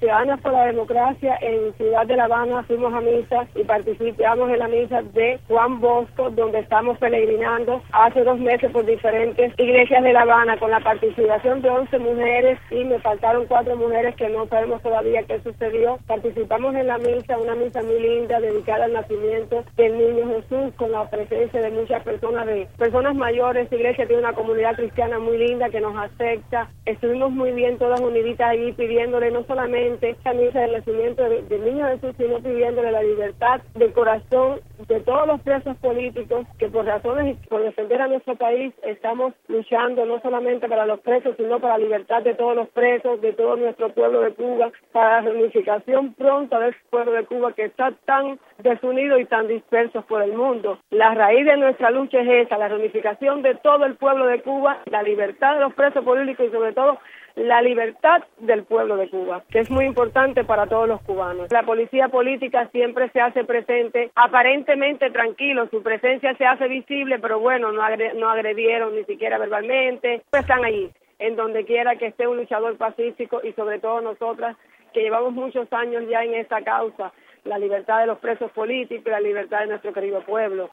Ciudadanas por la Democracia en Ciudad de La Habana fuimos a misa y participamos en la misa de Juan Bosco, donde estamos peregrinando hace 2 meses por diferentes iglesias de La Habana con la participación de 11 mujeres y me faltaron 4 mujeres que no sabemos todavía qué sucedió. Participamos en la misa, una misa muy linda dedicada al nacimiento del niño Jesús, con la presencia de muchas personas mayores. Esta iglesia tiene una comunidad cristiana muy linda que nos acepta. Estuvimos muy bien todas uniditas allí pidiéndole no solamente esta misa del nacimiento del niño Jesús, sino pidiéndole la libertad del corazón de todos los presos políticos que por razones y por defender a nuestro país estamos luchando no solamente para los presos, sino para la libertad de todos los presos, de todo nuestro pueblo de Cuba, para la reunificación pronta del pueblo de Cuba que está tan desunido y tan dispersos por el mundo. La raíz de nuestra lucha es esa, la reunificación de todo el pueblo de Cuba, la libertad de los presos políticos y sobre todo la libertad del pueblo de Cuba, que es muy importante para todos los cubanos. La policía política siempre se hace presente, aparentemente tranquilo, su presencia se hace visible, pero bueno, no agredieron ni siquiera verbalmente, están allí, en donde quiera que esté un luchador pacífico y sobre todo nosotras, que llevamos muchos años ya en esta causa, la libertad de los presos políticos y la libertad de nuestro querido pueblo.